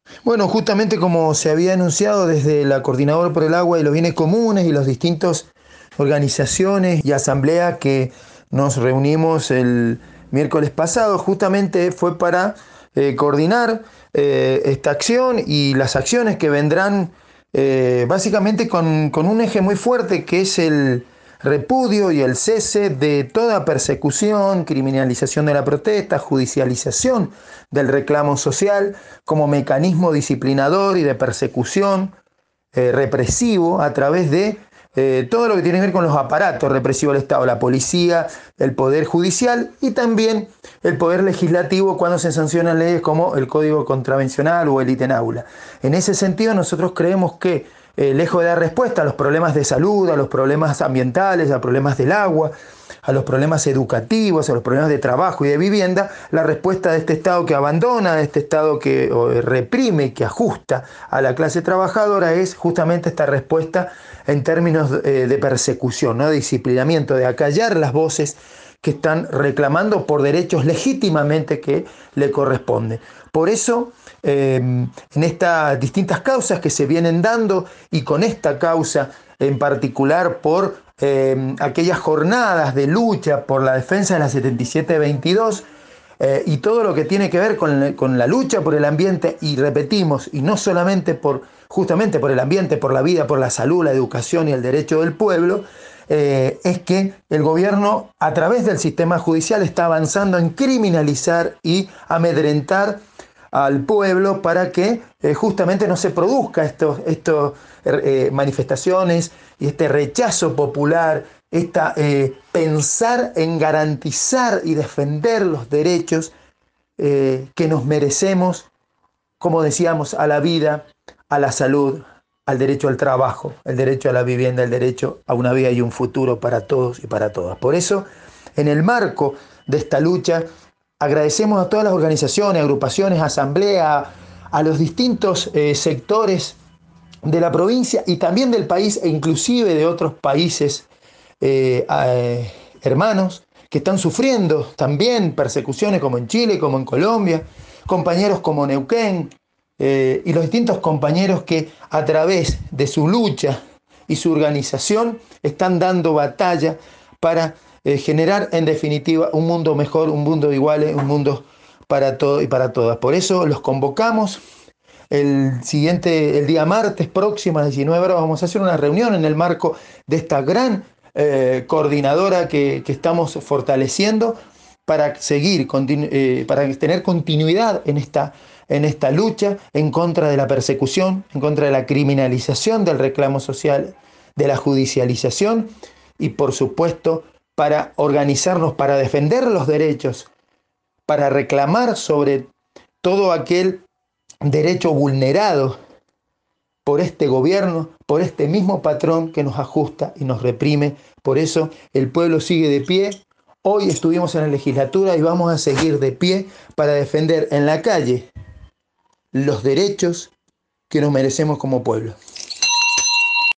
Bueno, justamente como se había anunciado desde la Coordinadora por el Agua y los Bienes Comunes y las distintas organizaciones y asambleas que nos reunimos el miércoles pasado, justamente fue para coordinar esta acción y las acciones que vendrán básicamente con un eje muy fuerte que es el repudio y el cese de toda persecución, criminalización de la protesta, judicialización del reclamo social como mecanismo disciplinador y de persecución represivo a través de todo lo que tiene que ver con los aparatos represivos del Estado, la policía, el poder judicial y también el poder legislativo cuando se sancionan leyes como el Código Contravencional o el ítem aula. En ese sentido, nosotros creemos que lejos de dar respuesta a los problemas de salud, a los problemas ambientales, a los problemas del agua, a los problemas educativos, a los problemas de trabajo y de vivienda, la respuesta de este Estado que abandona, de este Estado que reprime, que ajusta a la clase trabajadora, es justamente esta respuesta en términos de persecución, ¿no? De disciplinamiento, de acallar las voces que están reclamando por derechos legítimamente que le corresponden. Por eso, en estas distintas causas que se vienen dando y con esta causa en particular por aquellas jornadas de lucha por la defensa de la 7722 y todo lo que tiene que ver con la lucha por el ambiente, y repetimos, y no solamente justamente por el ambiente, por la vida, por la salud, la educación y el derecho del pueblo, es que el gobierno a través del sistema judicial está avanzando en criminalizar y amedrentar al pueblo para que justamente no se produzca estos manifestaciones y este rechazo popular, esta pensar en garantizar y defender los derechos que nos merecemos, como decíamos, a la vida, a la salud, al derecho al trabajo, el derecho a la vivienda, el derecho a una vida y un futuro para todos y para todas. Por eso, en el marco de esta lucha, agradecemos a todas las organizaciones, agrupaciones, asambleas, a los distintos sectores de la provincia y también del país e inclusive de otros países hermanos que están sufriendo también persecuciones como en Chile, como en Colombia, compañeros como Neuquén y los distintos compañeros que a través de su lucha y su organización están dando batalla para generar en definitiva un mundo mejor, un mundo de iguales, un mundo para todos y para todas. Por eso los convocamos el día martes próximo a las 19 horas vamos a hacer una reunión en el marco de esta gran coordinadora que estamos fortaleciendo para seguir, para tener continuidad en esta lucha en contra de la persecución, en contra de la criminalización del reclamo social, de la judicialización y por supuesto para organizarnos, para defender los derechos, para reclamar sobre todo aquel derecho vulnerado por este gobierno, por este mismo patrón que nos ajusta y nos reprime. Por eso el pueblo sigue de pie. Hoy estuvimos en la legislatura y vamos a seguir de pie para defender en la calle los derechos que nos merecemos como pueblo.